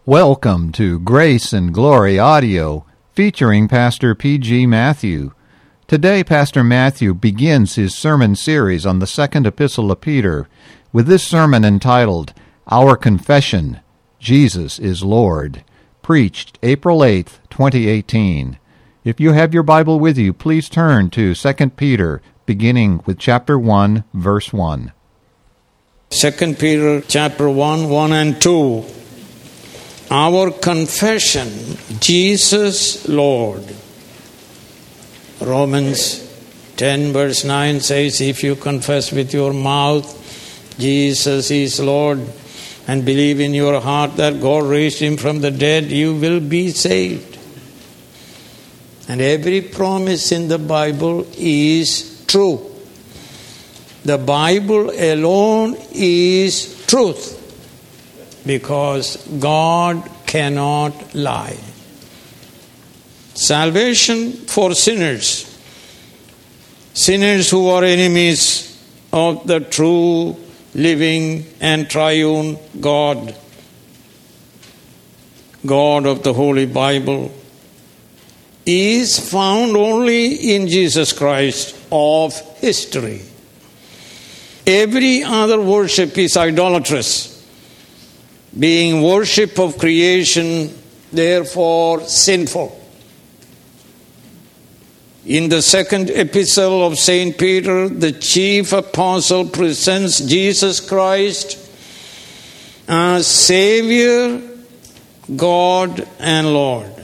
Welcome to Grace and Glory Audio, featuring Pastor P.G. Matthew. Today, Pastor Matthew begins his sermon series on the second epistle of Peter with this sermon entitled, Our Confession, Jesus is Lord, preached April 8th, 2018. If you have your Bible with you, please turn to 2 Peter, beginning with chapter 1, verse 1. 2 Peter chapter 1 and 2. Our confession, Jesus Lord. Romans 10 verse 9 says, if you confess with your mouth Jesus is Lord and believe in your heart that God raised him from the dead, you will be saved. And every promise in the Bible is true. The Bible alone is truth. Because God cannot lie. Salvation for sinners. Sinners who are enemies of the true, living and triune God. God of the Holy Bible is found only in Jesus Christ of history. Every other worship is idolatrous, being worship of creation, therefore sinful. In the second epistle of St. Peter, the chief apostle presents Jesus Christ as Savior, God, and Lord.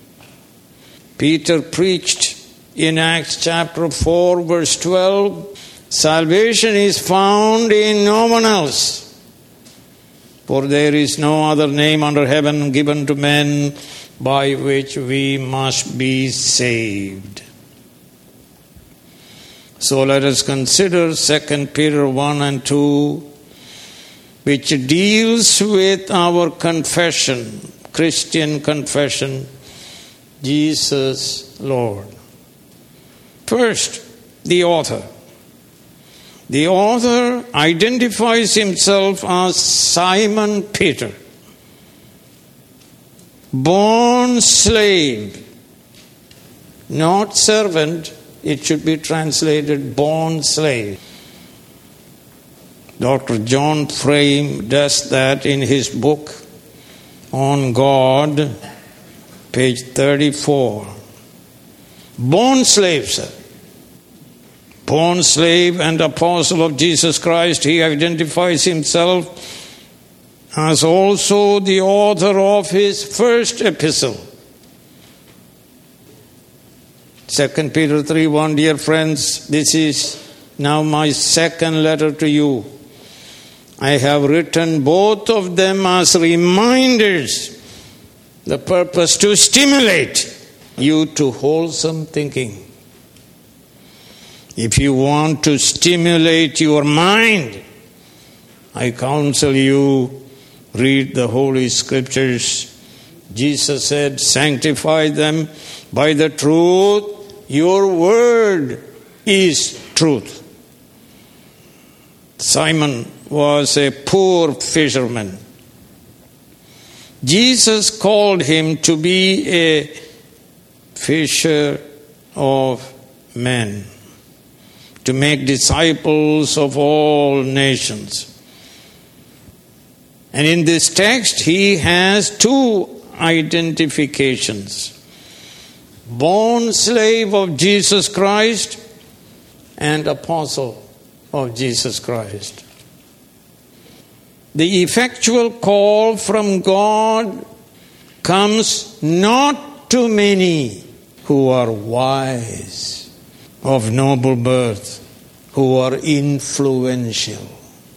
Peter preached in Acts chapter 4, verse 12, salvation is found in no one else. For there is no other name under heaven given to men by which we must be saved. So let us consider 2 Peter 1 and 2, which deals with our confession, Christian confession, Jesus Lord. First, the author. The author identifies himself as Simon Peter, born slave, not servant. It should be translated born slave. Dr. John Frame does that in his book on God, page 34. Born slave, sir. Born slave and apostle of Jesus Christ, he identifies himself as also the author of his first epistle. 2 Peter 3:1, dear friends, this is now my second letter to you. I have written both of them as reminders, the purpose to stimulate you to wholesome thinking. If you want to stimulate your mind, I counsel you, read the Holy Scriptures. Jesus said, sanctify them by the truth. Your word is truth. Simon was a poor fisherman. Jesus called him to be a fisher of men, to make disciples of all nations. And in this text, he has two identifications. Born slave of Jesus Christ and apostle of Jesus Christ. The effectual call from God comes not to many who are wise, of noble birth, who are influential.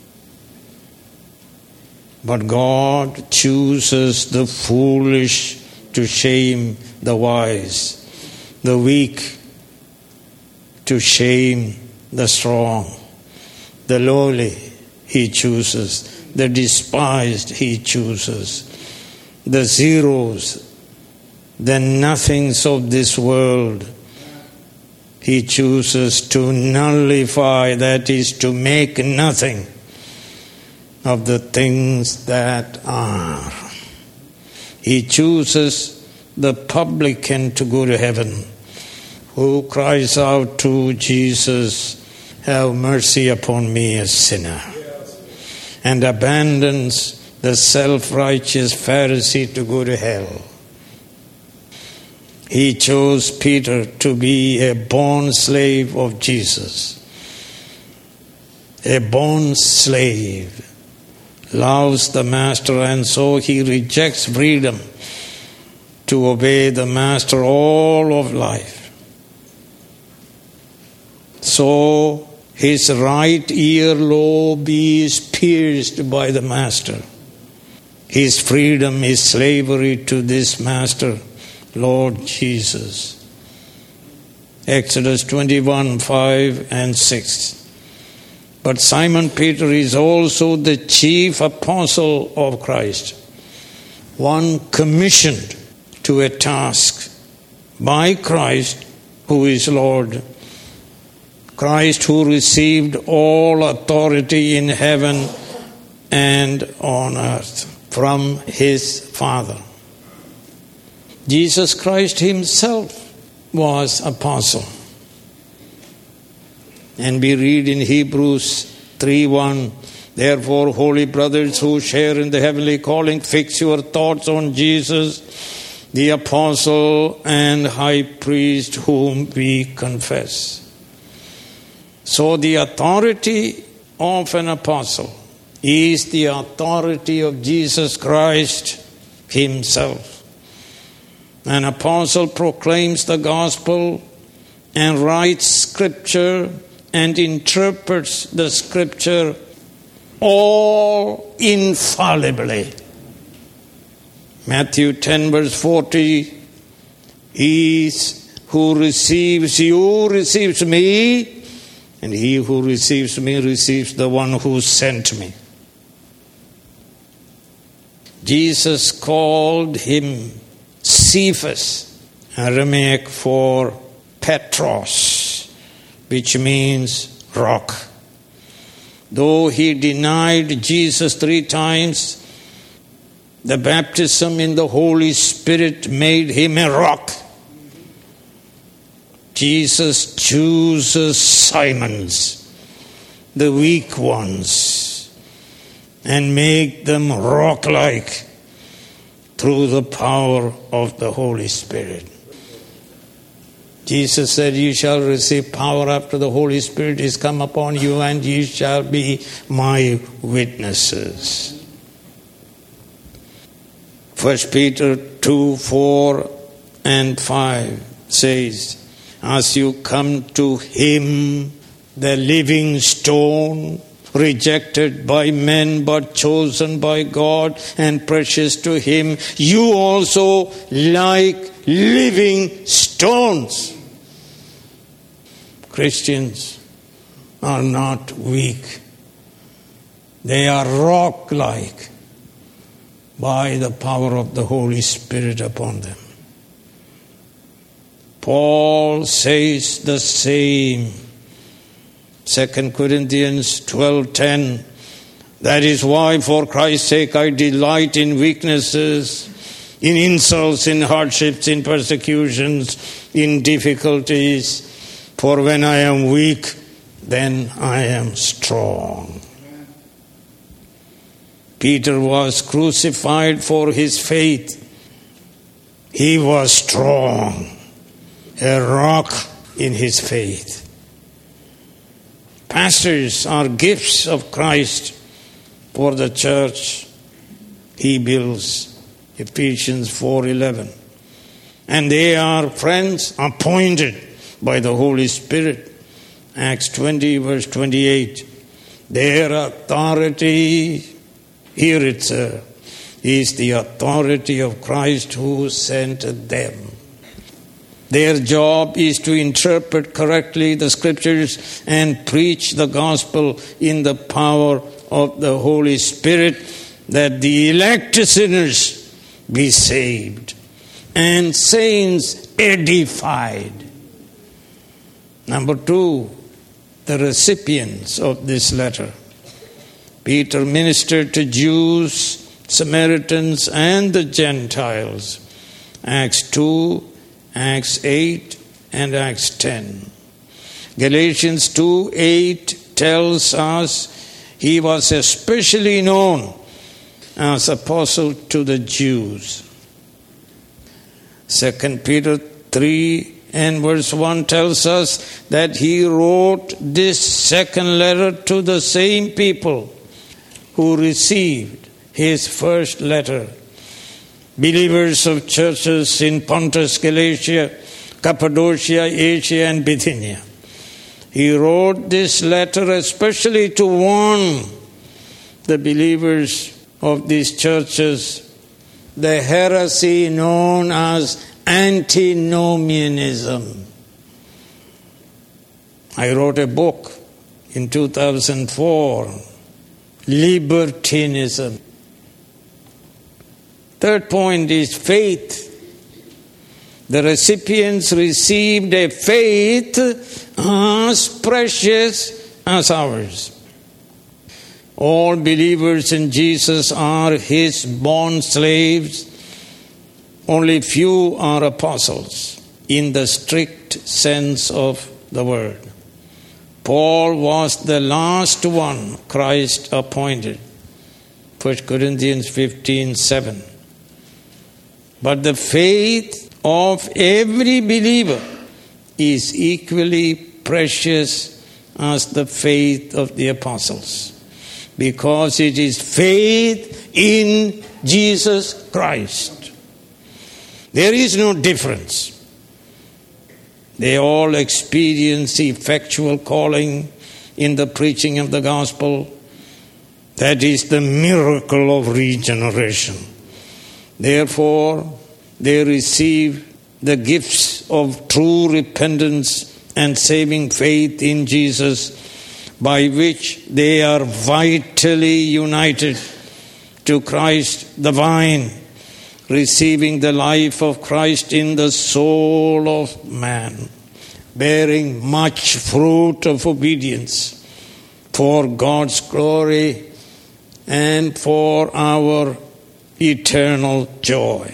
But God chooses the foolish to shame the wise, the weak to shame the strong, the lowly he chooses, the despised he chooses, the zeros, the nothings of this world he chooses to nullify, that is, to make nothing of the things that are. He chooses the publican to go to heaven, who cries out to Jesus, "Have mercy upon me, a sinner," and abandons the self-righteous Pharisee to go to hell. He chose Peter to be a born slave of Jesus. A born slave loves the master, and so he rejects freedom to obey the master all of life. So his right earlobe is pierced by the master. His freedom is slavery to this master, Lord Jesus. Exodus 21:5-6. But Simon Peter is also the chief apostle of Christ, one commissioned to a task by Christ, who is Lord. Christ, who received all authority in heaven and on earth from his Father. Jesus Christ himself was apostle. And we read in Hebrews 3:1, "Therefore, holy brothers who share in the heavenly calling, fix your thoughts on Jesus, the apostle and high priest whom we confess." So the authority of an apostle is the authority of Jesus Christ himself. An apostle proclaims the gospel and writes scripture and interprets the scripture all infallibly. Matthew 10:40, "He who receives you receives me, and he who receives me receives the one who sent me." Jesus called him Cephas, Aramaic for Petros, which means rock. Though he denied Jesus 3 times, the baptism in the Holy Spirit made him a rock. Jesus chooses Simons, the weak ones, and make them rock-like through the power of the Holy Spirit. Jesus said, "You shall receive power after the Holy Spirit is come upon you, and ye shall be my witnesses." 1 Peter 2:4-5 says, "As you come to him, the living stone, rejected by men but chosen by God and precious to him, you also like living stones." Christians are not weak. They are rock-like by the power of the Holy Spirit upon them. Paul says the same. 2 Corinthians 12:10, "That is why for Christ's sake I delight in weaknesses, in insults, in hardships, in persecutions, in difficulties. For when I am weak, then I am strong." Peter was crucified for his faith. He was strong, a rock in his faith. Pastors are gifts of Christ for the church he builds. Ephesians 4:11. And they are friends appointed by the Holy Spirit. Acts 20:28. Their authority, here it's is the authority of Christ who sent them. Their job is to interpret correctly the scriptures and preach the gospel in the power of the Holy Spirit, that the elect sinners be saved and saints edified. Number 2, the recipients of this letter. Peter ministered to Jews Samaritans and the Gentiles. Acts 2, Acts 8, and Acts 10. Galatians 2:8 tells us he was especially known as apostle to the Jews. 2 Peter 3 and verse 1 tells us that he wrote this second letter to the same people who received his first letter. Believers of churches in Pontus, Galatia, Cappadocia, Asia, and Bithynia. He wrote this letter especially to warn the believers of these churches the heresy known as antinomianism. I wrote a book in 2004, Libertinism. Third point is faith. The recipients received a faith as precious as ours. All believers in Jesus are his bond slaves. Only few are apostles in the strict sense of the word. Paul was the last one Christ appointed. 1 Corinthians 15:7. But the faith of every believer is equally precious as the faith of the apostles, because it is faith in Jesus Christ. There is no difference. They all experience effectual calling in the preaching of the gospel. That is the miracle of regeneration. Therefore, they receive the gifts of true repentance and saving faith in Jesus, by which they are vitally united to Christ the vine, receiving the life of Christ in the soul of man, bearing much fruit of obedience for God's glory and for our eternal joy.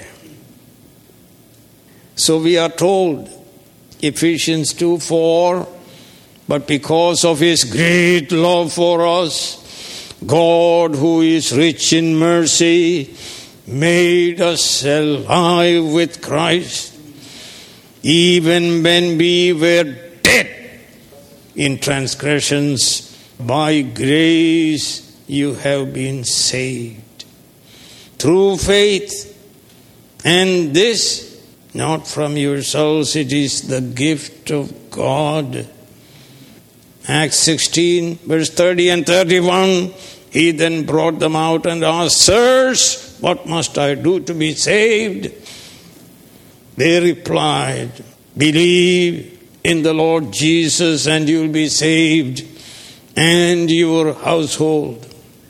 So we are told, Ephesians 2:4, but because of his great love for us, God, who is rich in mercy, made us alive with Christ, even when we were dead in transgressions. By grace you have been saved through faith, and this not from yourselves, it is the gift of God. Acts 16, verse 30 and 31, he then brought them out and asked, "Sirs, what must I do to be saved?" They replied, "Believe in the Lord Jesus and you will be saved, and your household."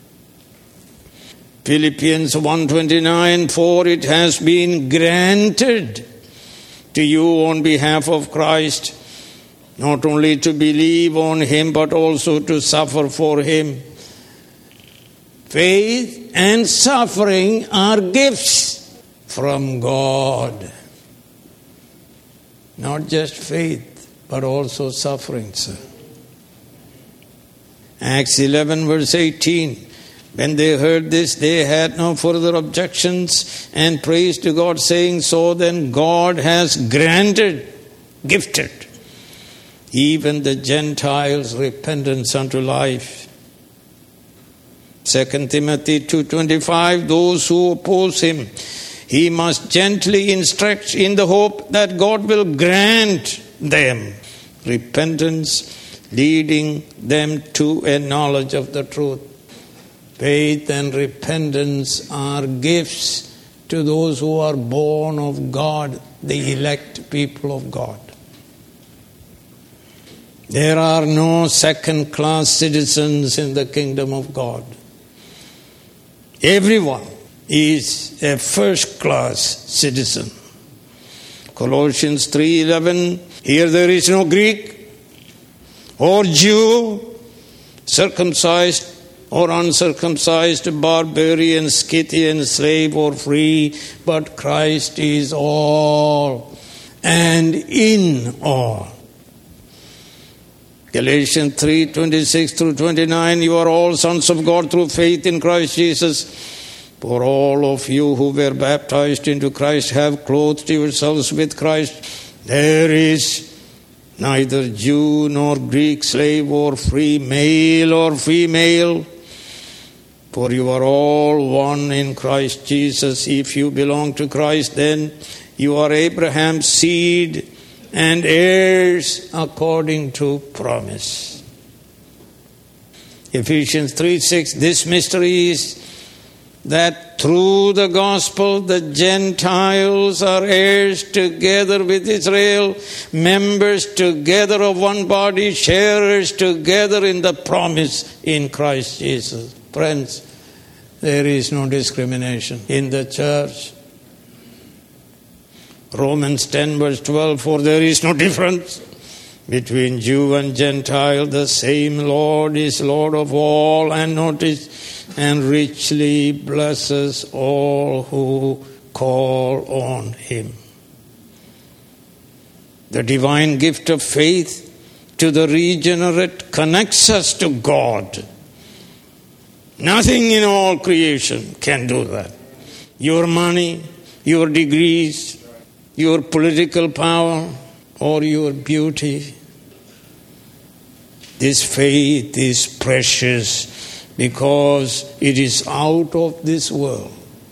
Philippians 1:29, "For it has been granted to you on behalf of Christ, not only to believe on him, but also to suffer for him." Faith and suffering are gifts from God. Not just faith, but also suffering, sir. Acts 11, verse 18. When they heard this, they had no further objections and praised to God, saying, "So then God has gifted even the Gentiles repentance unto life." 2 Timothy 2:25, "Those who oppose him, he must gently instruct in the hope that God will grant them repentance, leading them to a knowledge of the truth." Faith and repentance are gifts to those who are born of God, the elect people of God. There are no second-class citizens in the kingdom of God. Everyone is a first-class citizen. Colossians 3:11, here there is no Greek or Jew, circumcised or uncircumcised, barbarian, Scythian, slave or free, but Christ is all and in all. Galatians 3:26-29, you are all sons of God through faith in Christ Jesus. For all of you who were baptized into Christ have clothed yourselves with Christ. There is neither Jew nor Greek, slave or free, male or female, for you are all one in Christ Jesus. If you belong to Christ, then you are Abraham's seed and heirs according to promise. Ephesians 3:6, this mystery is that through the gospel the Gentiles are heirs together with Israel, members together of one body, sharers together in the promise in Christ Jesus. Friends, there is no discrimination in the church. Romans 10:12, for there is no difference between Jew and Gentile. The same Lord is Lord of all, and notice, and richly blesses all who call on him. The divine gift of faith to the regenerate connects us to God. Nothing in all creation can do that. Your money, your degrees, your political power, or your beauty. This faith is precious because it is out of this world.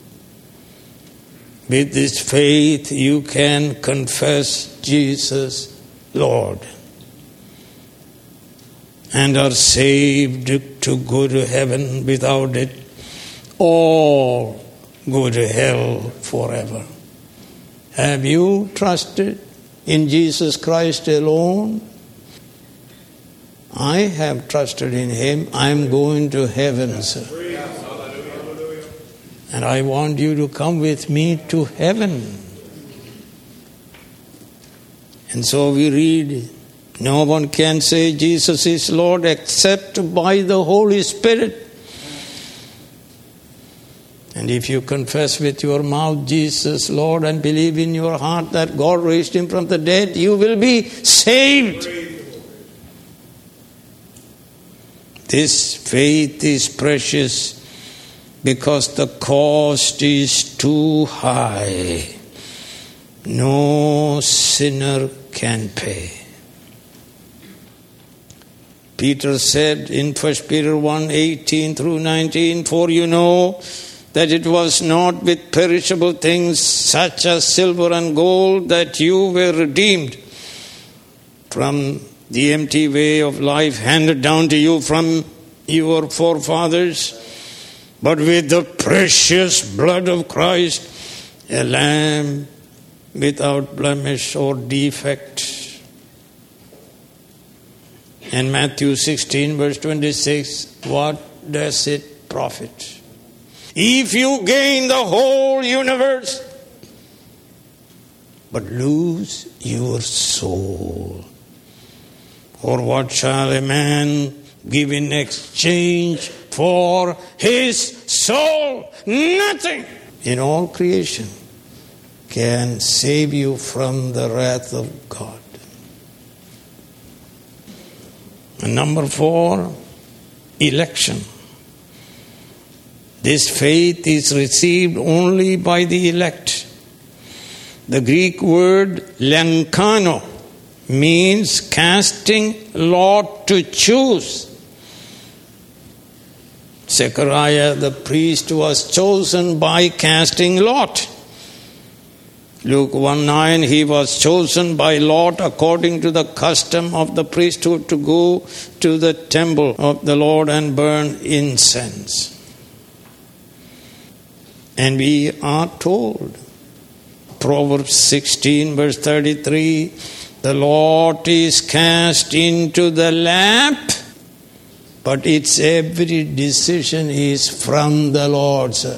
With this faith, you can confess Jesus Lord and are saved to go to heaven. Without it, all go to hell forever. Have you trusted in Jesus Christ alone? I have trusted in him. I'm going to heaven, sir. And I want you to come with me to heaven. And so we read, no one can say Jesus is Lord except by the Holy Spirit. And if you confess with your mouth Jesus Lord and believe in your heart that God raised him from the dead, you will be saved. This faith is precious because the cost is too high. No sinner can pay. Peter said in 1 Peter 1:18-19, for you know that it was not with perishable things such as silver and gold that you were redeemed from the empty way of life handed down to you from your forefathers, but with the precious blood of Christ, a lamb without blemish or defect. And Matthew 16:26, what does it profit if you gain the whole universe but lose your soul? Or what shall a man give in exchange for his soul? Nothing in all creation can save you from the wrath of God. And number 4, election. This faith is received only by the elect. The Greek word lenkano means casting lot to choose. Zechariah the priest was chosen by casting lot. Luke 1:9, he was chosen by lot according to the custom of the priesthood to go to the temple of the Lord and burn incense. And we are told, Proverbs 16:33, the lot is cast into the lap, but its every decision is from the Lord, sir.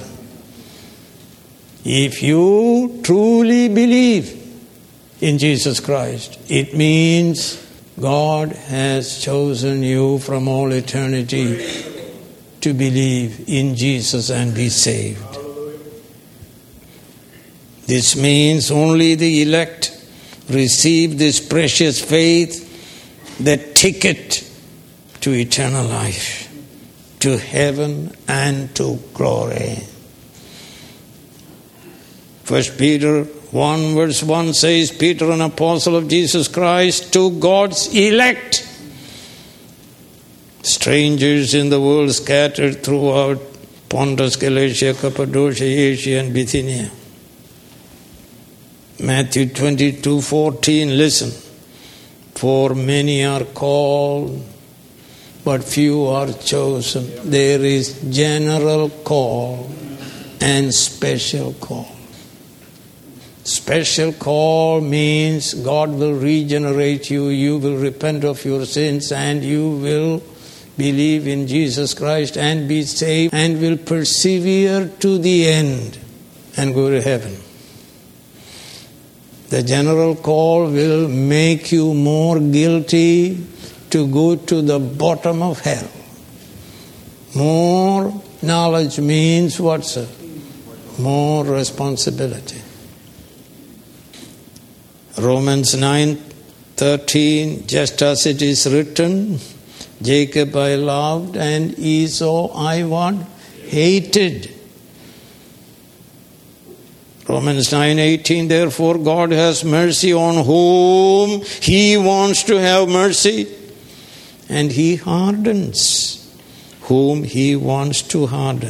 If you truly believe in Jesus Christ, it means God has chosen you from all eternity to believe in Jesus and be saved. This means only the elect receive this precious faith, the ticket to eternal life, to heaven and to glory. 1 Peter 1 verse 1 says, Peter, an apostle of Jesus Christ, to God's elect, strangers in the world scattered throughout Pontus, Galatia, Cappadocia, Asia and Bithynia. Matthew 22:14, listen. For many are called, but few are chosen. There is general call and special call. Special call means God will regenerate you, you will repent of your sins, and you will believe in Jesus Christ and be saved and will persevere to the end and go to heaven. The general call will make you more guilty to go to the bottom of hell. More knowledge means what, sir? More responsibility. Romans 9:13, just as it is written, Jacob I loved and Esau I what? Hated. Romans 9:18, therefore God has mercy on whom He wants to have mercy, and He hardens whom He wants to harden.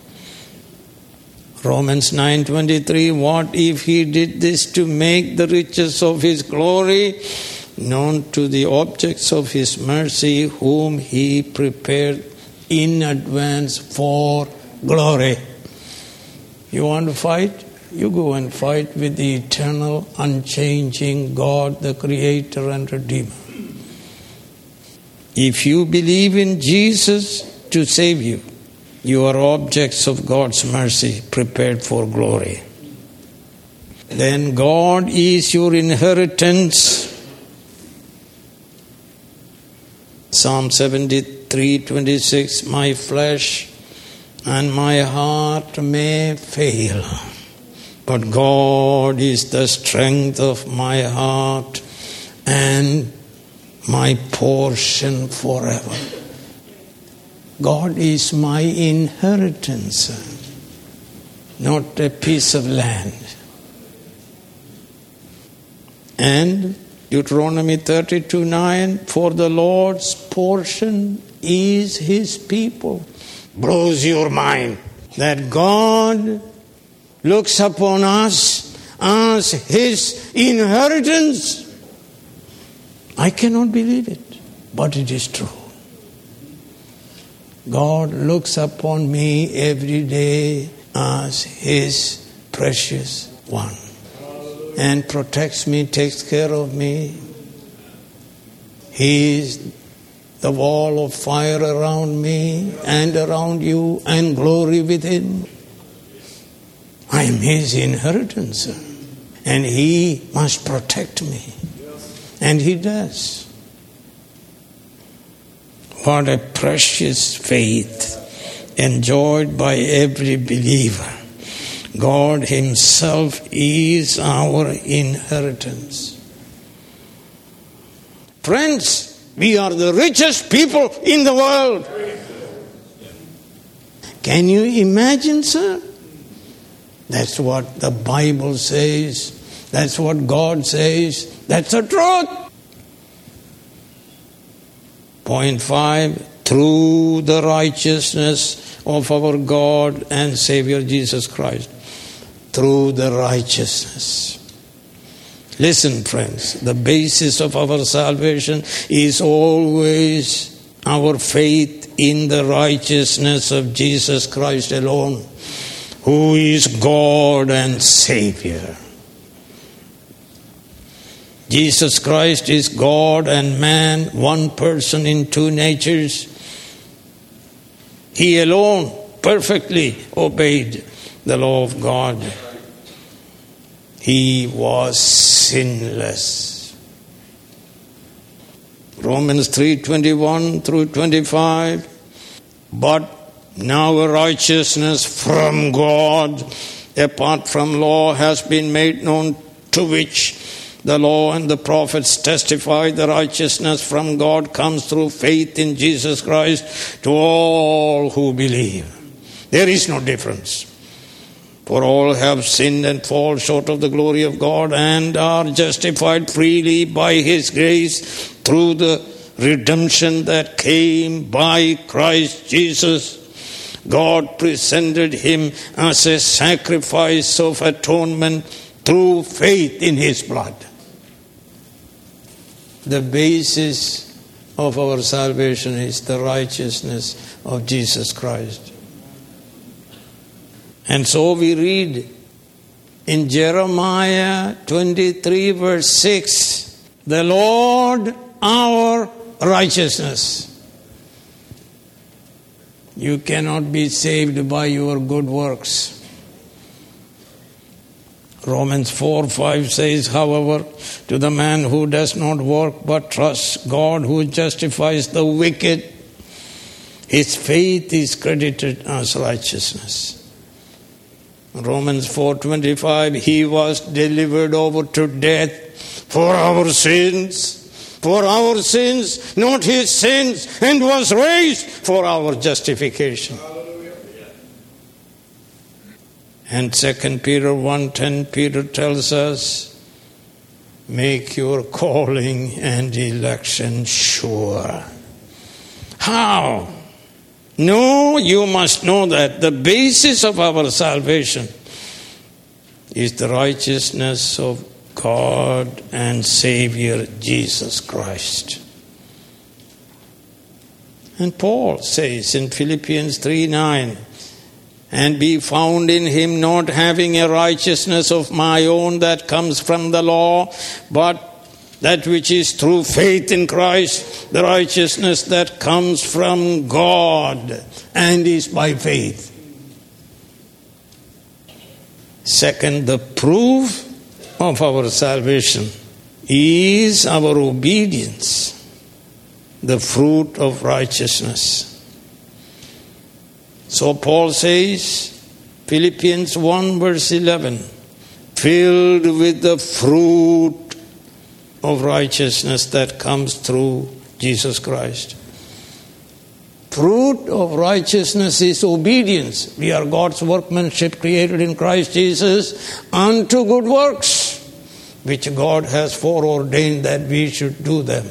Romans 9:23, what if He did this to make the riches of His glory known to the objects of His mercy, whom He prepared in advance for glory? You want to fight? You go and fight with the eternal, unchanging God, the Creator and Redeemer. If you believe in Jesus to save you, you are objects of God's mercy, prepared for glory. Then God is your inheritance. Psalm 73:26, my flesh and my heart may fail, but God is the strength of my heart and my portion forever. God is my inheritance, not a piece of land. And Deuteronomy 32:9, for the Lord's portion is His people. Blows your mind that God looks upon us as His inheritance. I cannot believe it, but it is true. God looks upon me every day as His precious one and protects me, takes care of me. He is the wall of fire around me and around you and glory within. I am His inheritance, and He must protect me, and He does. What a precious faith enjoyed by every believer. God Himself is our inheritance. Friends, we are the richest people in the world. Can you imagine, sir? That's what the Bible says. That's what God says. That's the truth. Point 5, through the righteousness of our God and Savior Jesus Christ. Through the righteousness. Listen, friends, the basis of our salvation is always our faith in the righteousness of Jesus Christ alone, who is God and Savior. Jesus Christ is God and man, one person in two natures. He alone perfectly obeyed the law of God. He was sinless. Romans 3:21 through 25. But Now a righteousness from God, apart from law, has been made known, to which the law and the prophets testify. The righteousness from God comes through faith in Jesus Christ to all who believe. There is no difference. For all have sinned and fall short of the glory of God, and are justified freely by His grace through the redemption that came by Christ Jesus. God presented Him as a sacrifice of atonement through faith in His blood. The basis of our salvation is the righteousness of Jesus Christ. And so we read in Jeremiah 23 verse 6, the Lord our righteousness. You cannot be saved by your good works. Romans 4:5 says, however, to the man who does not work but trusts God who justifies the wicked, his faith is credited as righteousness. Romans 4:25, He was delivered over to death for our sins, not His sins, and was raised for our justification. And 2 Peter 1:10, Peter tells us, make your calling and election sure. How? No, you must know that the basis of our salvation is the righteousness of God and Savior Jesus Christ. And Paul says in Philippians 3:9, and be found in Him, not having a righteousness of my own that comes from the law, but that which is through faith in Christ, the righteousness that comes from God and is by faith. Second, the proof of our salvation is our obedience, the fruit of righteousness. So Paul says, Philippians 1 verse 11, filled with the fruit of righteousness that comes through Jesus Christ. Fruit of righteousness is obedience. We are God's workmanship created in Christ Jesus unto good works, which God has foreordained that we should do them.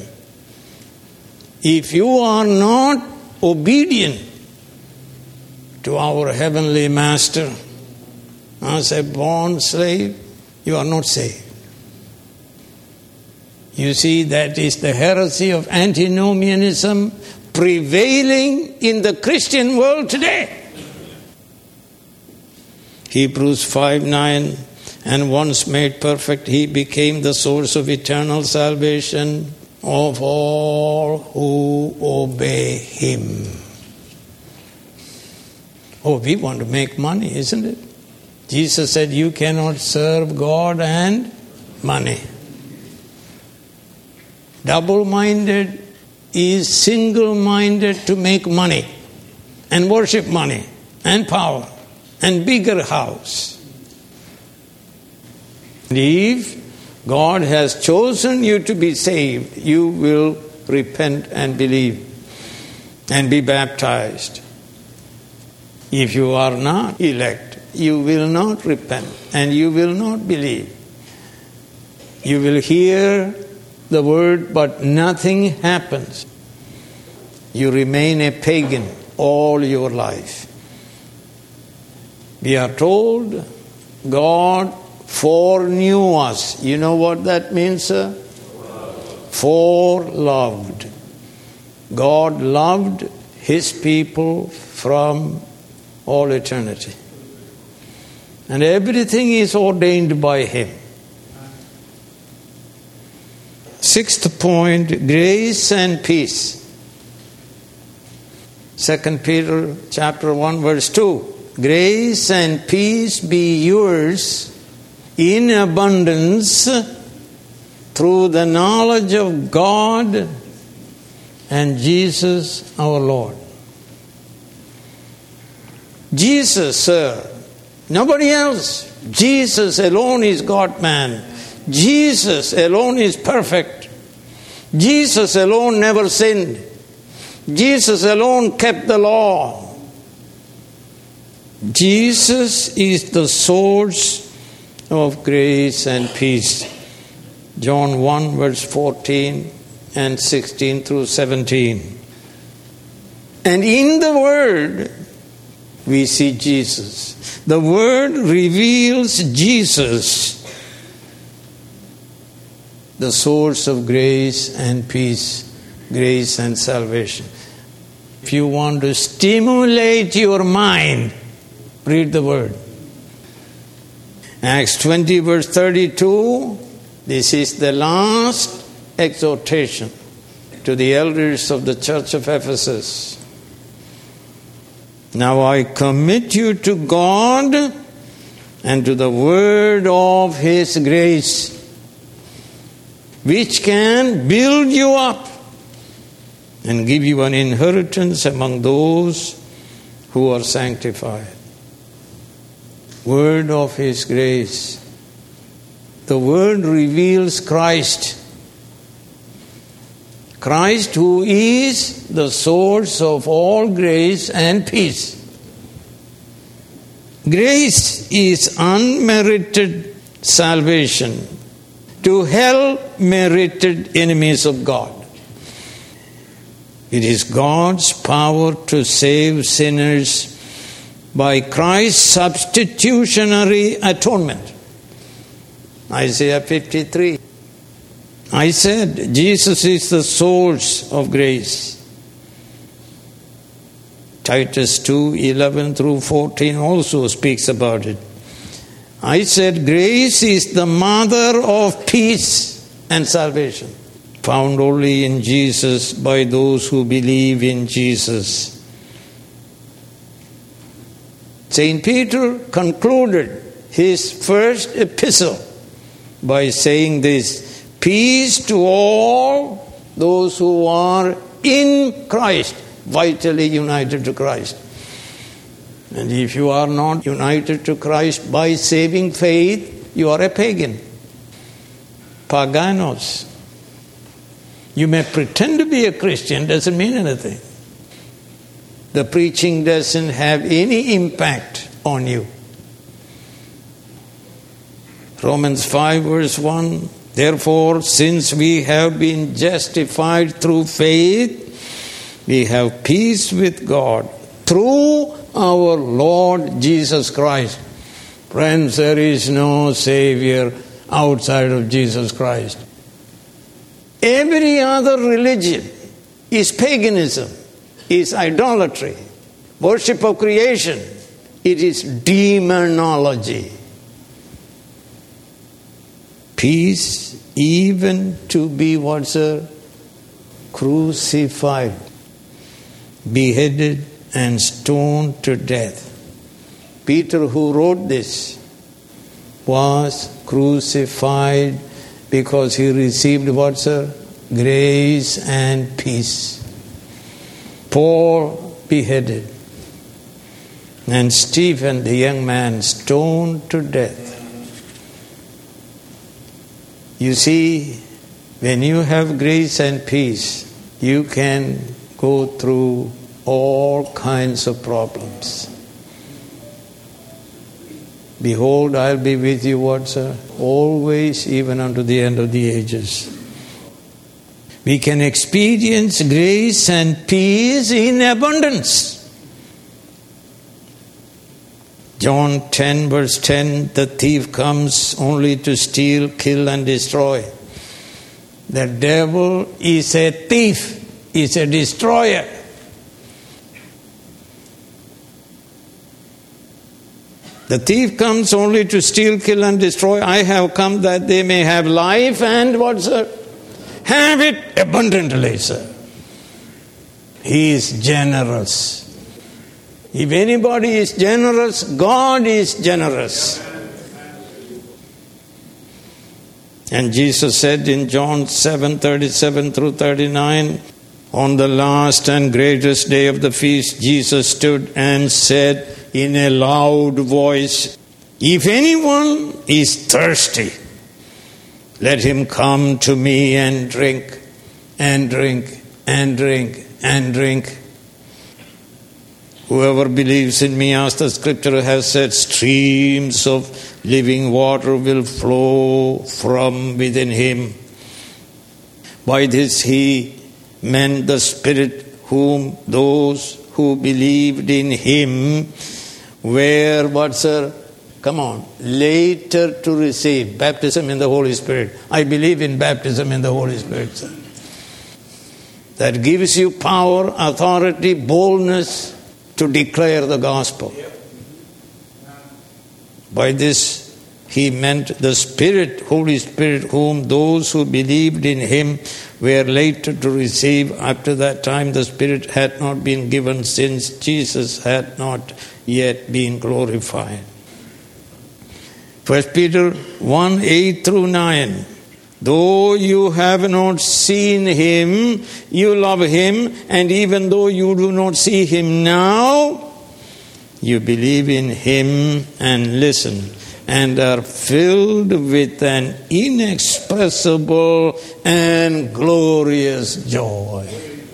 If you are not obedient to our heavenly Master as a born slave, you are not saved. You see, that is the heresy of antinomianism prevailing in the Christian world today. Hebrews 5:9, and once made perfect, He became the source of eternal salvation of all who obey Him. Oh, we want to make money, isn't it? Jesus said, you cannot serve God and money. Double-minded is single-minded to make money and worship money and power and bigger house. And if God has chosen you to be saved, you will repent and believe and be baptized. If you are not elect, you will not repent and you will not believe. You will hear the word, but nothing happens. You remain a pagan all your life. We are told God foreknew us. You know what that means, sir? Foreloved. God loved His people from all eternity. And everything is ordained by Him. Sixth point, grace and peace. 2 Peter chapter 1 verse 2. Grace and peace be yours in abundance through the knowledge of God and Jesus our Lord. Jesus, sir. Nobody else. Jesus alone is God-man. Jesus alone is perfect. Jesus alone never sinned. Jesus alone kept the law. Jesus is the source of grace and peace. John 1 verse 14 and 16 through 17. And in the Word, we see Jesus. The Word reveals Jesus, the source of grace and peace, grace and salvation. If you want to stimulate your mind, read the Word. Acts 20 verse 32, this is the last exhortation to the elders of the church of Ephesus. Now I commit you to God and to the word of His grace, which can build you up and give you an inheritance among those who are sanctified. Word of His grace. The Word reveals Christ. Christ, who is the source of all grace and peace. Grace is unmerited salvation to hell-merited enemies of God. It is God's power to save sinners by Christ's substitutionary atonement. Isaiah 53. I said, Jesus is the source of grace. Titus 2:11 through 14 also speaks about it. I said, grace is the mother of peace and salvation, found only in Jesus by those who believe in Jesus. St. Peter concluded his first epistle by saying this: peace to all those who are in Christ, vitally united to Christ. And if you are not united to Christ by saving faith, you are a pagan. Paganos. You may pretend to be a Christian, doesn't mean anything. The preaching doesn't have any impact on you. Romans 5 verse 1. Therefore, since we have been justified through faith, we have peace with God through our Lord Jesus Christ. Friends, there is no Savior outside of Jesus Christ. Every other religion is paganism, is idolatry, worship of creation. It is demonology. Peace, even to be crucified, beheaded and stoned to death. Peter, who wrote this, was crucified because he received grace and peace. Paul beheaded, and Stephen, the young man, stoned to death. You see, when you have grace and peace, you can go through all kinds of problems. Behold, I'll be with you, always, even unto the end of the ages. We can experience grace and peace in abundance. John 10 verse 10, the thief comes only to steal, kill and destroy. The devil is a thief, is a destroyer. The thief comes only to steal, kill and destroy. I have come that they may have life and have it abundantly, sir. He is generous. If anybody is generous, God is generous. And Jesus said in John 7:37 through 39, on the last and greatest day of the feast, Jesus stood and said, in a loud voice, "If anyone is thirsty, let him come to me and drink, and drink, and drink, and drink. Whoever believes in me, as the scripture has said, streams of living water will flow from within him." By this he meant the Spirit whom those who believed in him were, what, sir? Come on. Later to receive baptism in the Holy Spirit. I believe in baptism in the Holy Spirit, sir. That gives you power, authority, boldness to declare the gospel. By this he meant the Spirit, Holy Spirit, whom those who believed in him were later to receive. After that time the Spirit had not been given, since Jesus had not yet been glorified. 1 Peter 1, 8 through 9. Though you have not seen him, you love him, and even though you do not see him now, you believe in him and listen, and are filled with an inexpressible and glorious joy.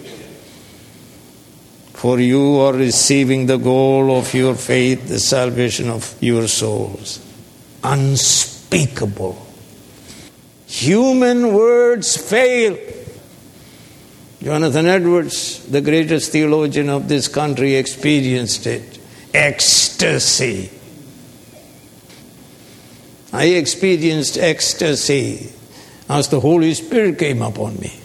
For you are receiving the goal of your faith, the salvation of your souls. Unspeakable. Human words fail. Jonathan Edwards, the greatest theologian of this country, experienced it. Ecstasy. I experienced ecstasy as the Holy Spirit came upon me.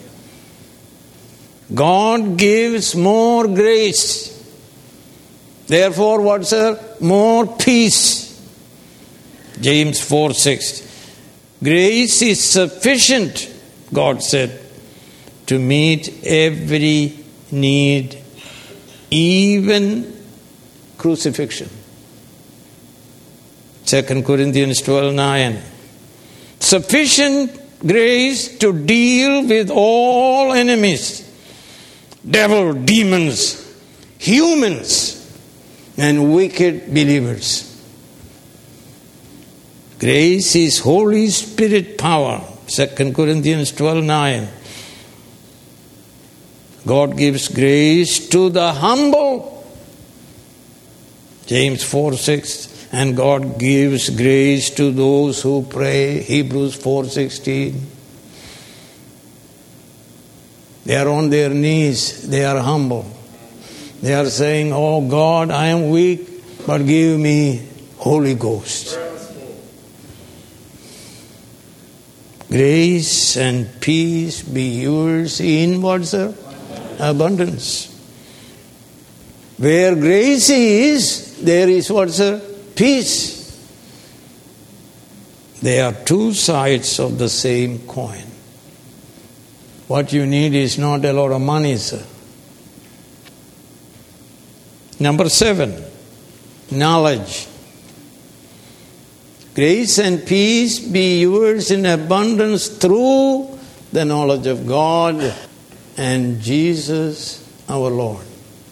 God gives more grace. Therefore, what, sir? More peace. James 4:6. Grace is sufficient, God said, to meet every need, even crucifixion. 2 Corinthians 12:9. Sufficient grace to deal with all enemies, devil, demons, humans, and wicked believers. Grace is Holy Spirit power. 2 Corinthians 12:9. God gives grace to the humble. James 4:6. And God gives grace to those who pray. Hebrews 4:16. They are on their knees. They are humble. They are saying, "Oh God, I am weak, but give me Holy Ghost." Grace and peace be yours in what, sir? Abundance. Where grace is, there is what, sir? Peace. They are two sides of the same coin. What you need is not a lot of money, sir. Number 7, knowledge. Grace and peace be yours in abundance through the knowledge of God and Jesus our Lord.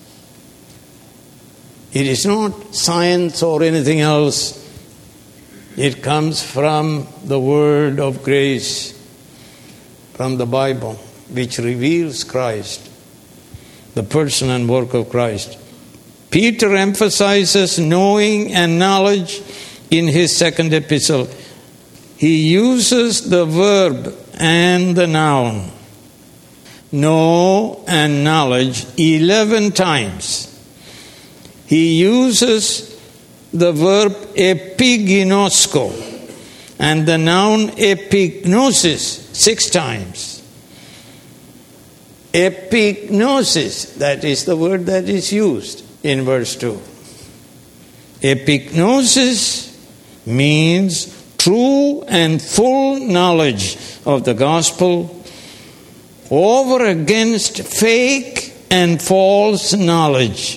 It is not science or anything else. It comes from the word of grace, from the Bible, which reveals Christ, the person and work of Christ. Peter emphasizes knowing and knowledge in his second epistle. He uses the verb and the noun, know and knowledge, 11 times. He uses the verb epiginosko and the noun epignosis 6 times. Epignosis, that is the word that is used in verse 2. Epignosis means true and full knowledge of the gospel over against fake and false knowledge,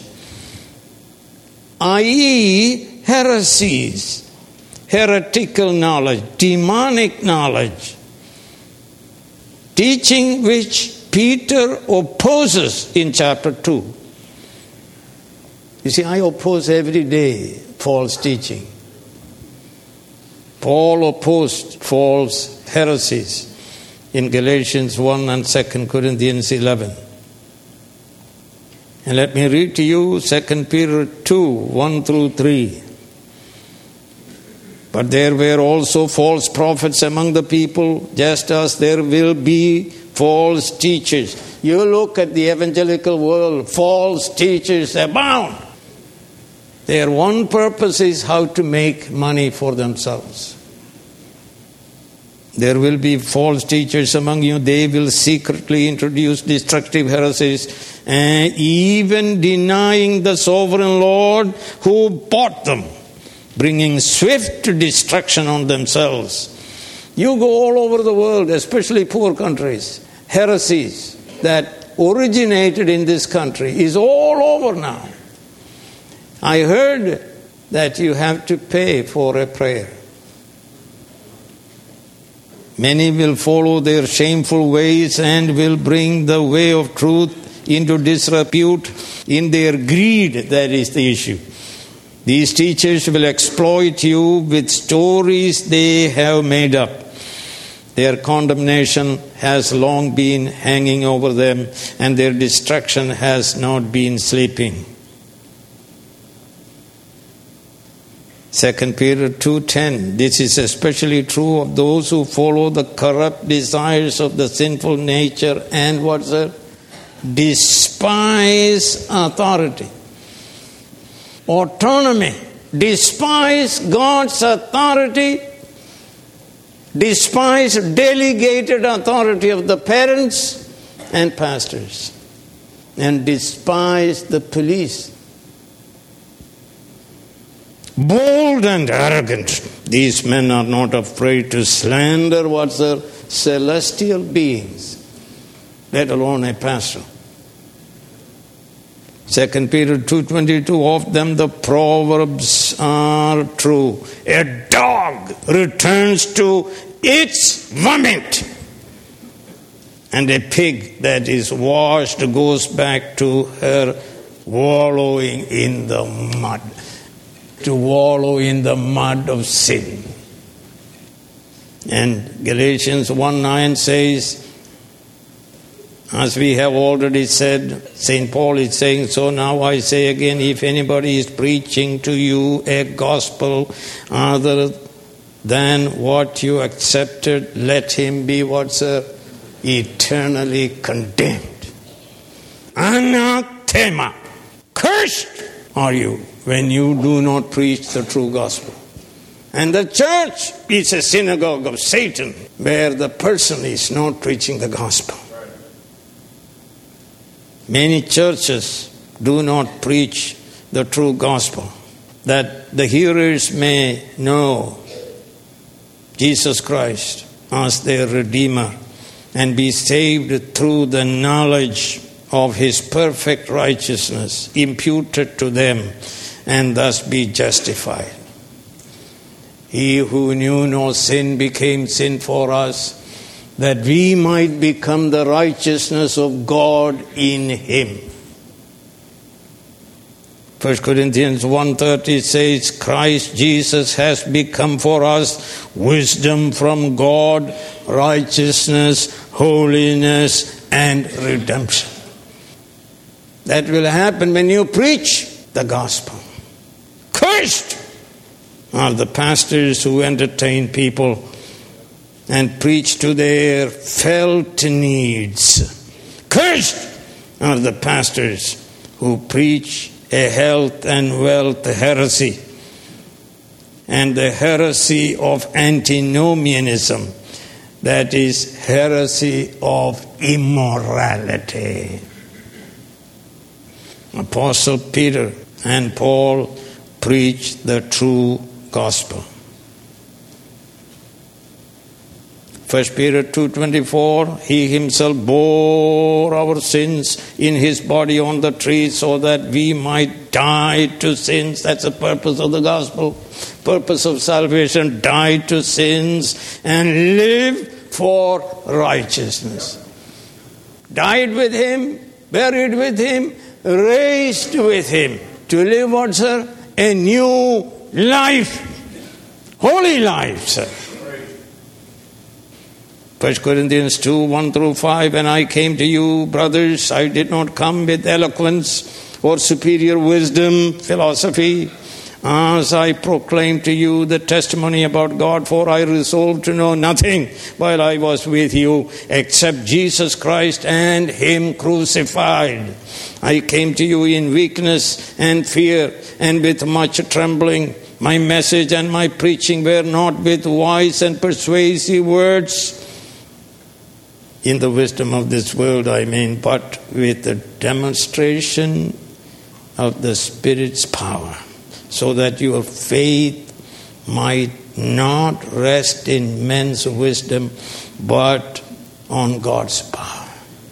i.e. heresies, heretical knowledge, demonic knowledge, teaching which Peter opposes in chapter 2. You see, I oppose every day false teaching. Paul opposed false heresies in Galatians 1 and 2 Corinthians 11. And let me read to you 2 Peter 2, 1 through 3. But there were also false prophets among the people, just as there will be false teachers. You look at the evangelical world, false teachers abound. Their one purpose is how to make money for themselves. There will be false teachers among you. They will secretly introduce destructive heresies, and even denying the sovereign Lord who bought them, bringing swift destruction on themselves. You go all over the world, especially poor countries, heresies that originated in this country is all over now. I heard that you have to pay for a prayer. Many will follow their shameful ways and will bring the way of truth into disrepute. In their greed, that is the issue. These teachers will exploit you with stories they have made up. Their condemnation has long been hanging over them, and their destruction has not been sleeping. 2 Peter 2:10. This is especially true of those who follow the corrupt desires of the sinful nature and what's that? Despise authority. Autonomy. Despise God's authority. Despise delegated authority of the parents and pastors. And despise the police. Bold and arrogant. These men are not afraid to slander what's the celestial beings, let alone a pastor. 2 Peter 2:22, of them the proverbs are true. A dog returns to its vomit, and a pig that is washed goes back to her wallowing in the mud. To wallow in the mud of sin. And Galatians 1:9 says, as we have already said, St. Paul is saying, so now I say again, if anybody is preaching to you a gospel other than what you accepted, let him be what's eternally condemned. Anathema. Cursed are you when you do not preach the true gospel. And the church is a synagogue of Satan where the person is not preaching the gospel. Many churches do not preach the true gospel, that the hearers may know Jesus Christ as their Redeemer and be saved through the knowledge of His perfect righteousness imputed to them, and thus be justified. He who knew no sin became sin for us, that we might become the righteousness of God in Him. 1 Corinthians 1:30 says, Christ Jesus has become for us wisdom from God, righteousness, holiness, and redemption. That will happen when you preach the gospel. Cursed are the pastors who entertain people and preach to their felt needs. Cursed are the pastors who preach a health and wealth heresy and the heresy of antinomianism, that is, heresy of immorality. Apostle Peter and Paul preach the true gospel. 1 Peter 2:24, He Himself bore our sins in His body on the tree so that we might die to sins. That's the purpose of the gospel. Purpose of salvation, die to sins and live for righteousness. Died with Him, buried with Him, raised with Him To live what, sir? A new life. Holy life, sir. 1 Corinthians 2, 1 through 5, when I came to you, brothers, I did not come with eloquence or superior wisdom, philosophy, as I proclaimed to you the testimony about God, for I resolved to know nothing while I was with you except Jesus Christ and Him crucified. I came to you in weakness and fear and with much trembling. My message and my preaching were not with wise and persuasive words, in the wisdom of this world, I mean, but with the demonstration of the Spirit's power, so that your faith might not rest in men's wisdom, but on God's power.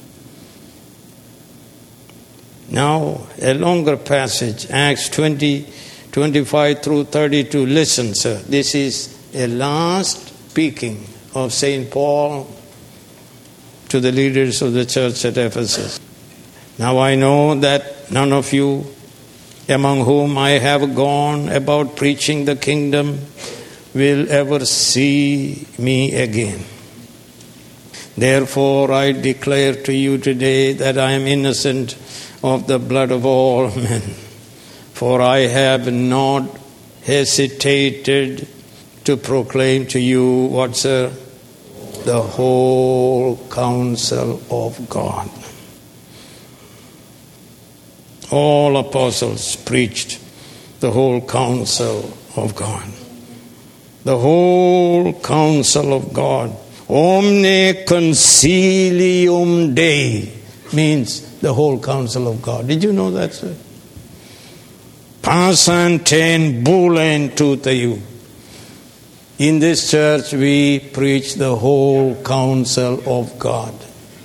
Now, a longer passage, Acts 20, 25 through 32. Listen, sir. This is a last speaking of St. Paul to the leaders of the church at Ephesus. Now I know that none of you among whom I have gone about preaching the kingdom will ever see me again. Therefore I declare to you today that I am innocent of the blood of all men. For I have not hesitated to proclaim to you, what, sir? The whole counsel of God. All apostles preached the whole counsel of God. The whole counsel of God. Omne consilium Dei means the whole counsel of God. Did you know that, sir? Passanten bulen tutaiu. In this church we preach the whole counsel of God.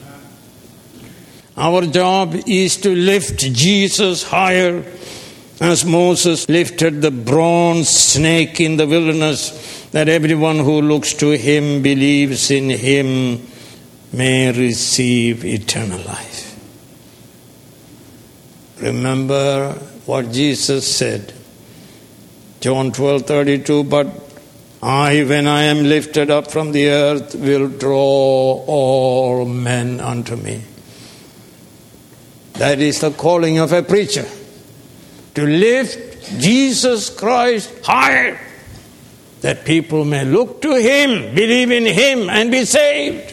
Our job is to lift Jesus higher, as Moses lifted the bronze snake in the wilderness, that everyone who looks to him, believes in him, may receive eternal life. Remember what Jesus said. John 12:32, but I, when I am lifted up from the earth, will draw all men unto me. That is the calling of a preacher. To lift Jesus Christ higher, that people may look to Him, believe in Him, and be saved.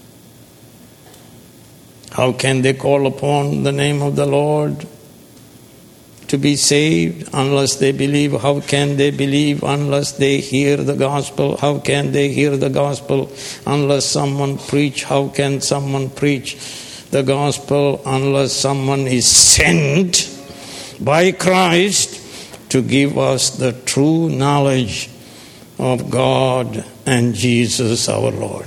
How can they call upon the name of the Lord to be saved unless they believe? How can they believe unless they hear the gospel? How can they hear the gospel unless someone preach? How can someone preach the gospel unless someone is sent by Christ to give us the true knowledge of God and Jesus our Lord?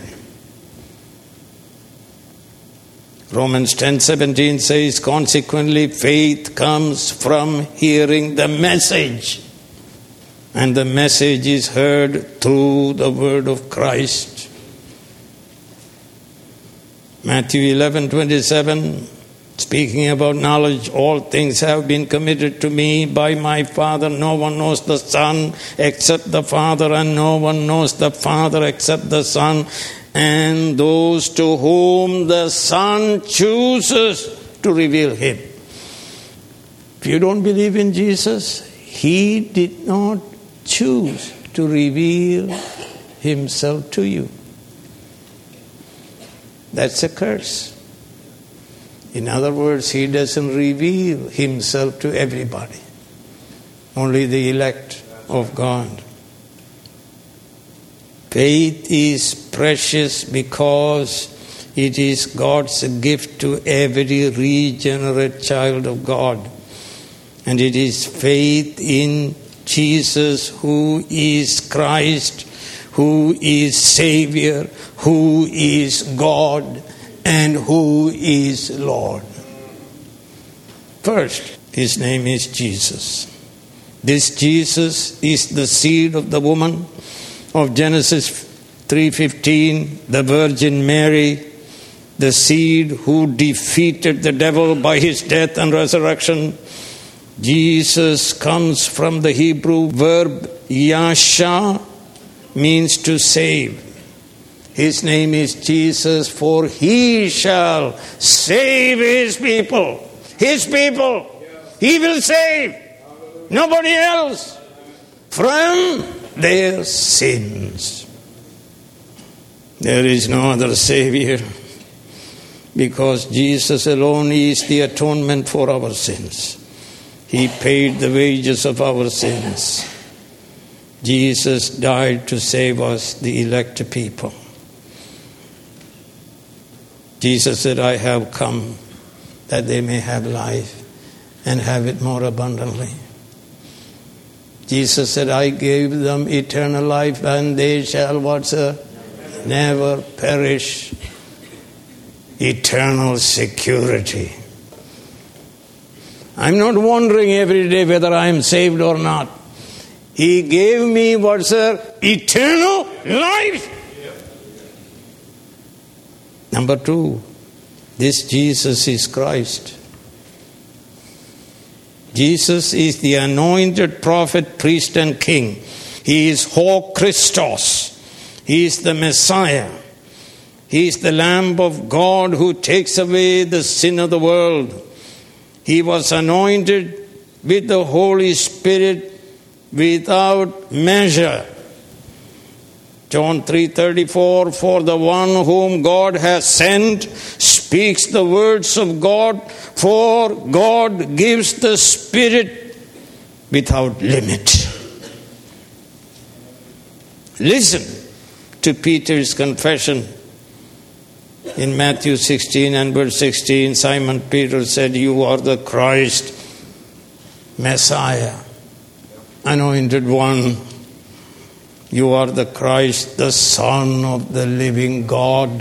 Romans 10:17 says, consequently, faith comes from hearing the message, and the message is heard through the word of Christ. Matthew 11:27, speaking about knowledge, all things have been committed to me by my Father. No one knows the Son except the Father, and no one knows the Father except the Son, and those to whom the Son chooses to reveal Him. If you don't believe in Jesus, He did not choose to reveal Himself to you. That's a curse. In other words, He doesn't reveal Himself to everybody. Only the elect of God. Faith is precious because it is God's gift to every regenerate child of God. And it is faith in Jesus, who is Christ, who is Savior, who is God, and who is Lord. First, His name is Jesus. This Jesus is the seed of the woman of Genesis 3:15, the Virgin Mary, the seed who defeated the devil by His death and resurrection. Jesus comes from the Hebrew verb yasha, means to save. His name is Jesus, for he shall save his people. His people. He will save. Nobody else. From their sins. There is no other Savior, because Jesus alone is the atonement for our sins. He paid the wages of our sins. Jesus died to save us, the elect people. Jesus said, I have come that they may have life and have it more abundantly. Jesus said, I gave them eternal life, and they shall, what, sir? Never perish. Eternal security. I'm not wondering every day whether I am saved or not. He gave me, what, sir? Eternal life. Number 2, this Jesus is Christ. Jesus is the anointed prophet, priest, and king. He is Ho Christos. He is the Messiah. He is the Lamb of God who takes away the sin of the world. He was anointed with the Holy Spirit without measure. John 3:34, for the one whom God has sent speaks the words of God, for God gives the Spirit without limit. Listen to Peter's confession. In Matthew 16 and verse 16, Simon Peter said, you are the Christ, Messiah, anointed one. You are the Christ, the Son of the living God.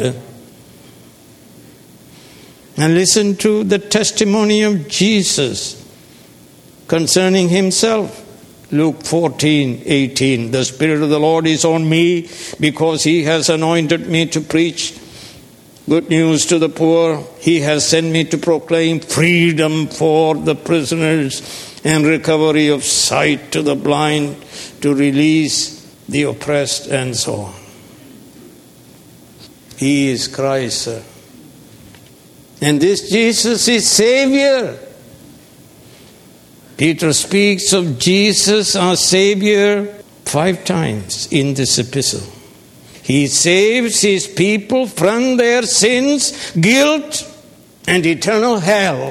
And listen to the testimony of Jesus concerning himself. Luke 14:18. The Spirit of the Lord is on me, because he has anointed me to preach good news to the poor. He has sent me to proclaim freedom for the prisoners and recovery of sight to the blind, to release the oppressed, and so on. He is Christ, sir. And this Jesus is Savior. Peter speaks of Jesus, our Savior, 5 times in this epistle. He saves his people from their sins, guilt, and eternal hell.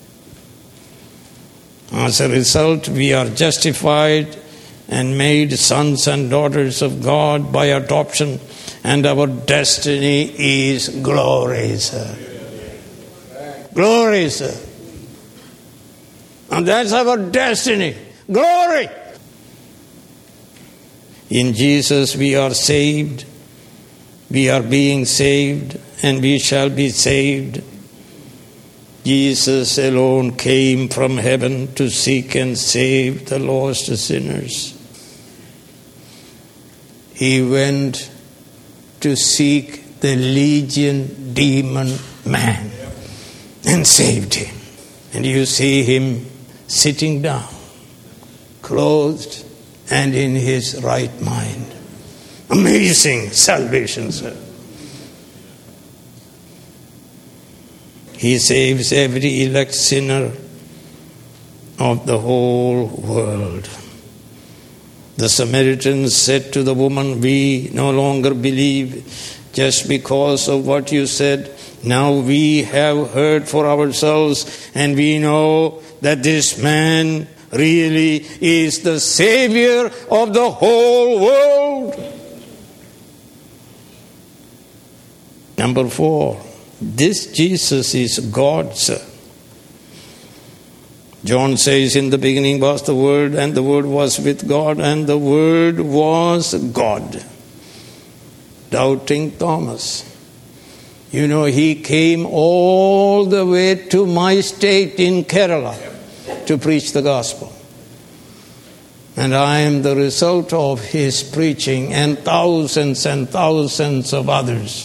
As a result, we are justified and made sons and daughters of God by adoption, and our destiny is glory, sir. Glory, sir. And that's our destiny. Glory. In Jesus we are saved. We are being saved, and we shall be saved. Jesus alone came from heaven to seek and save the lost sinners. He went to seek the legion demon man and saved him. And you see him sitting down, clothed and in his right mind. Amazing salvation, sir. He saves every elect sinner of the whole world. The Samaritans said to the woman, we no longer believe just because of what you said. Now we have heard for ourselves, and we know that this man really is the Savior of the whole world. Number 4, this Jesus is God, sir. John says, in the beginning was the Word, and the Word was with God, and the Word was God. Doubting Thomas. You know, he came all the way to my state in Kerala to preach the gospel. And I am the result of his preaching and thousands of others.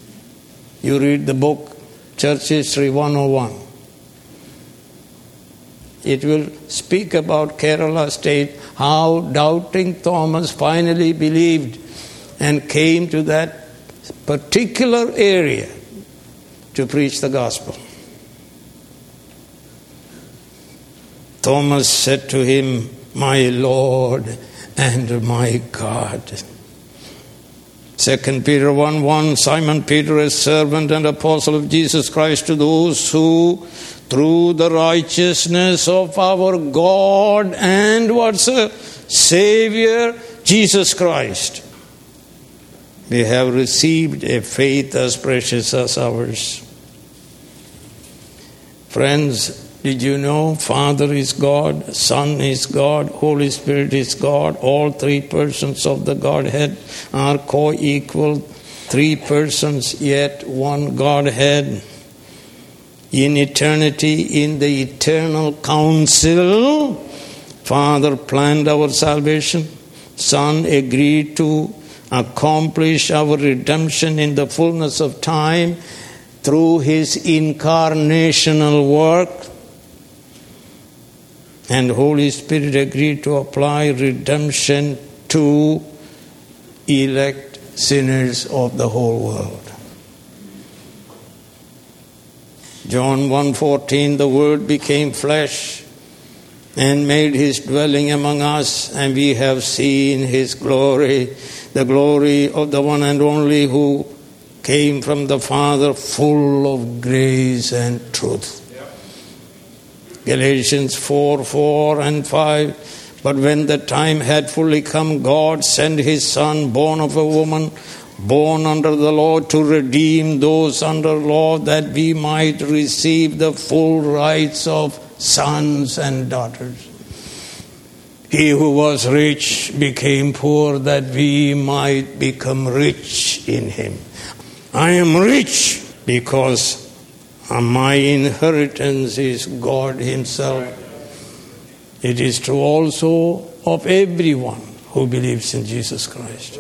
You read the book, Church History 101. It will speak about Kerala state, how doubting Thomas finally believed and came to that particular area to preach the gospel. Thomas said to him, "My Lord and my God." 2 Peter 1:1, Simon Peter, a servant and apostle of Jesus Christ, to those who, through the righteousness of our God and what's a Savior, Jesus Christ, we have received a faith as precious as ours. Friends, did you know Father is God, Son is God, Holy Spirit is God? All three persons of the Godhead are co-equal. Three persons, yet one Godhead. In eternity, in the eternal council, Father planned our salvation. Son agreed to accomplish our redemption in the fullness of time through his incarnational work. And Holy Spirit agreed to apply redemption to elect sinners of the whole world. John 1:14, the Word became flesh and made his dwelling among us, and we have seen his glory, the glory of the one and only who came from the Father, full of grace and truth. Galatians 4:4 and 5. But when the time had fully come, God sent his Son, born of a woman, born under the law, to redeem those under law, that we might receive the full rights of sons and daughters. He who was rich became poor, that we might become rich in him. I am rich because my inheritance is God himself. It is true also of everyone who believes in Jesus Christ.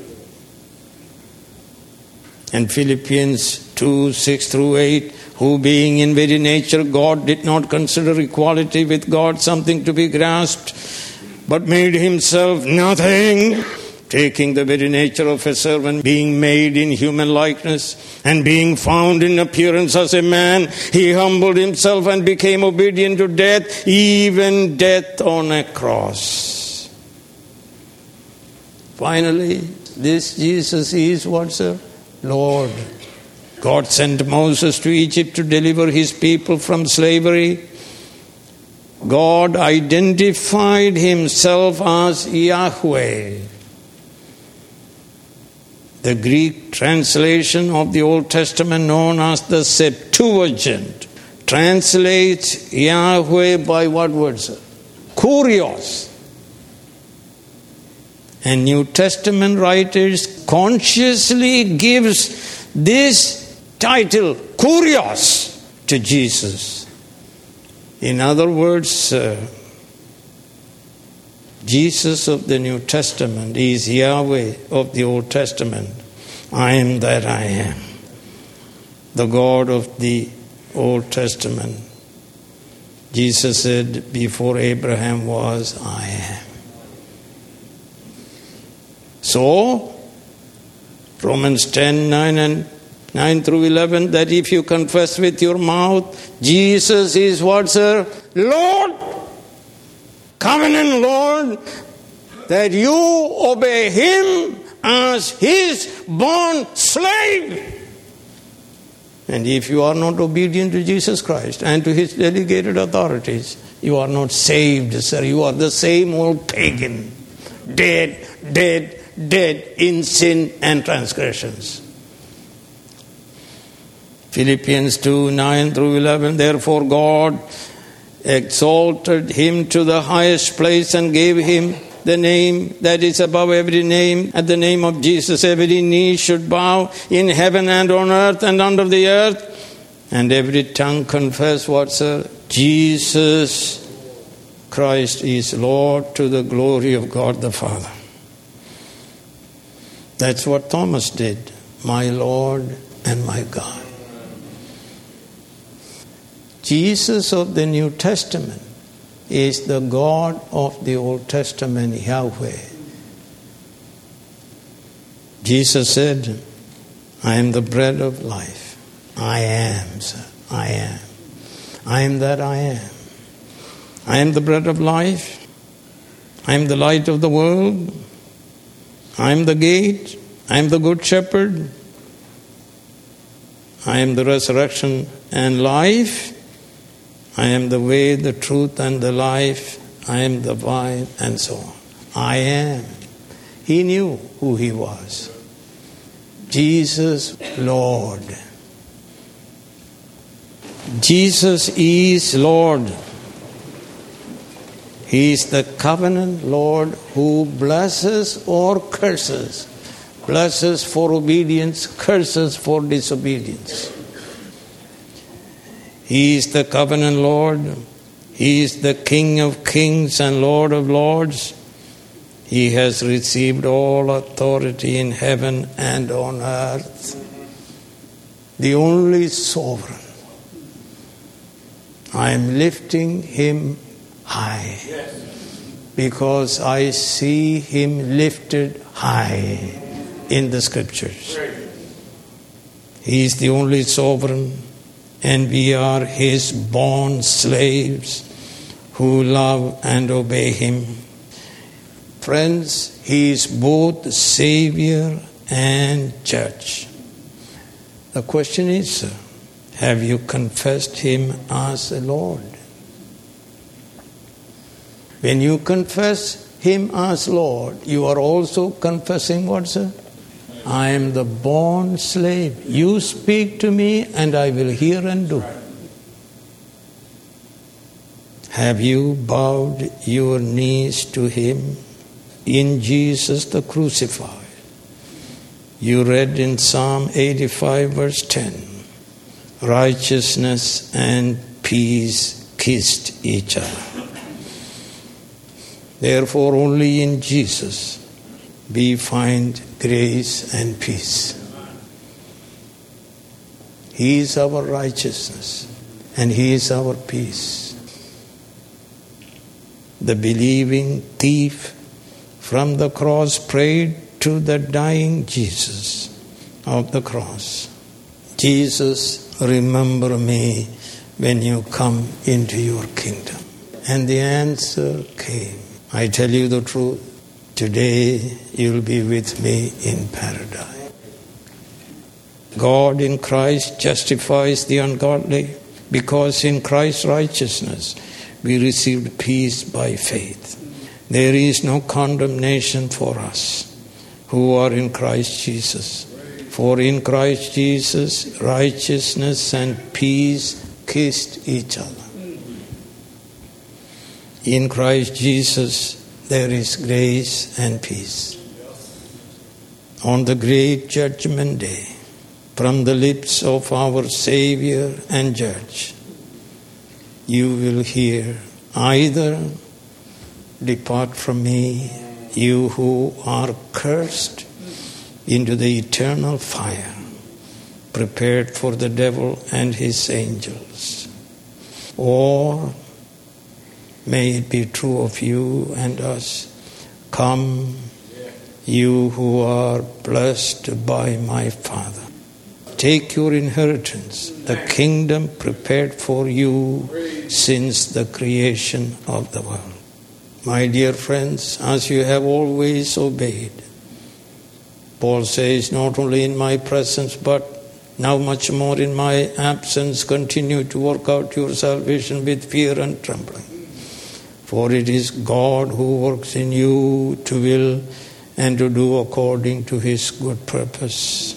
And Philippians 2:6-8, who being in very nature God did not consider equality with God something to be grasped, but made himself nothing, taking the very nature of a servant, being made in human likeness, and being found in appearance as a man, he humbled himself and became obedient to death, even death on a cross. Finally, this Jesus is what, sir? Lord. God sent Moses to Egypt to deliver his people from slavery. God identified himself as Yahweh. The Greek translation of the Old Testament, known as the Septuagint, translates Yahweh by what word, sir? Kurios. And New Testament writers consciously gives this title, Kurios, to Jesus. In other words, Jesus of the New Testament is Yahweh of the Old Testament. I am that I am. The God of the Old Testament. Jesus said, before Abraham was, I am. So, Romans 10:9-11, that if you confess with your mouth, Jesus is what, sir? Lord, covenant Lord, that you obey him as his born slave. And if you are not obedient to Jesus Christ and to his delegated authorities, you are not saved, sir. You are the same old pagan, dead in sin and transgressions. Philippians 2:9-11, therefore God exalted him to the highest place and gave him the name that is above every name. At the name of Jesus every knee should bow in heaven and on earth and under the earth, and every tongue confess what, sir? Jesus Christ is Lord, to the glory of God the Father. That's what Thomas did. My Lord and my God. Jesus of the New Testament is the God of the Old Testament, Yahweh. Jesus said, I am the bread of life. I am, sir. I am. I am that I am. I am the bread of life. I am the light of the world. I am the gate. I am the good shepherd. I am the resurrection and life. I am the way, the truth, and the life. I am the vine, and so on. I am. He knew who he was. Jesus, Lord. Jesus is Lord. He is the covenant Lord who blesses or curses. Blesses for obedience, curses for disobedience. He is the covenant Lord. He is the King of kings and Lord of lords. He has received all authority in heaven and on earth. The only sovereign. I am lifting him high because I see him lifted high in the scriptures. He is the only sovereign, and we are his born slaves who love and obey him. Friends, he is both Savior and Judge. The question is, sir, have you confessed him as the Lord? When you confess him as Lord, you are also confessing what, sir? I am the born slave. You speak to me and I will hear and do. Have you bowed your knees to him in Jesus the crucified? You read in Psalm 85 verse 10, righteousness and peace kissed each other. Therefore only in Jesus we find grace and peace. He is our righteousness and he is our peace. The believing thief from the cross prayed to the dying Jesus of the cross, Jesus, remember me when you come into your kingdom. And the answer came. I tell you the truth, today you'll be with me in paradise. God in Christ justifies the ungodly because in Christ's righteousness we received peace by faith. There is no condemnation for us who are in Christ Jesus. For in Christ Jesus, righteousness and peace kissed each other. In Christ Jesus, there is grace and peace. On the great judgment day, from the lips of our Savior and Judge, you will hear either, depart from me, you who are cursed, into the eternal fire, prepared for the devil and his angels. Or, may it be true of you and us, come, you who are blessed by my Father. Take your inheritance, the kingdom prepared for you since the creation of the world. My dear friends, as you have always obeyed, Paul says, not only in my presence, but now much more in my absence, continue to work out your salvation with fear and trembling. For it is God who works in you to will and to do according to his good purpose.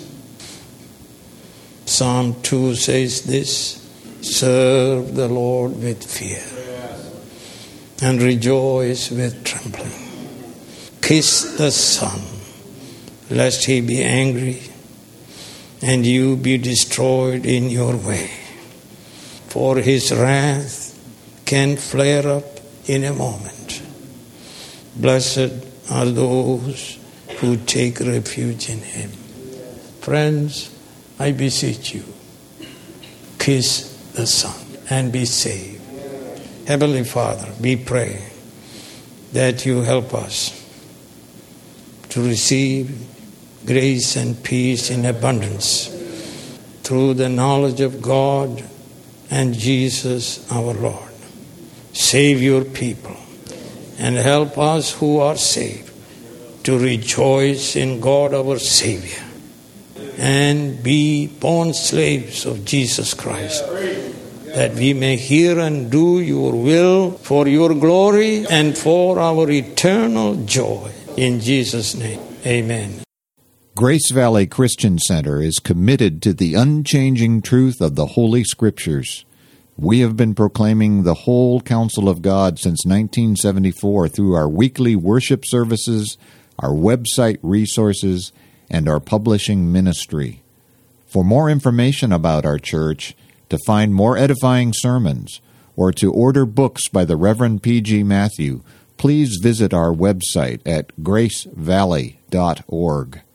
Psalm 2 says this, serve the Lord with fear and rejoice with trembling. Kiss the Son, lest he be angry and you be destroyed in your way. For his wrath can flare up in a moment. Blessed are those who take refuge in him. Friends, I beseech you, kiss the Son and be saved. Heavenly Father, we pray that you help us to receive grace and peace in abundance through the knowledge of God and Jesus our Lord. Save your people and help us who are saved to rejoice in God our Savior and be born slaves of Jesus Christ, that we may hear and do your will for your glory and for our eternal joy. In Jesus' name, amen. Grace Valley Christian Center is committed to the unchanging truth of the Holy Scriptures. We have been proclaiming the whole counsel of God since 1974 through our weekly worship services, our website resources, and our publishing ministry. For more information about our church, to find more edifying sermons, or to order books by the Reverend P.G. Matthew, please visit our website at gracevalley.org.